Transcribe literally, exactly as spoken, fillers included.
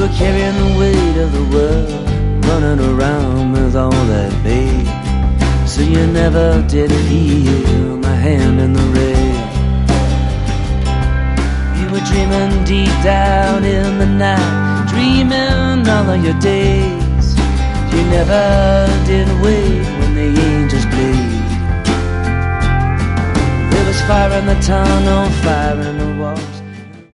carrying the weight of the world, running around with all that babe. So you never did feel my hand in the rail. You were dreaming deep down in the night, dreaming all of your days. You never did wait when the angels played. There was fire in the tunnel, fire in the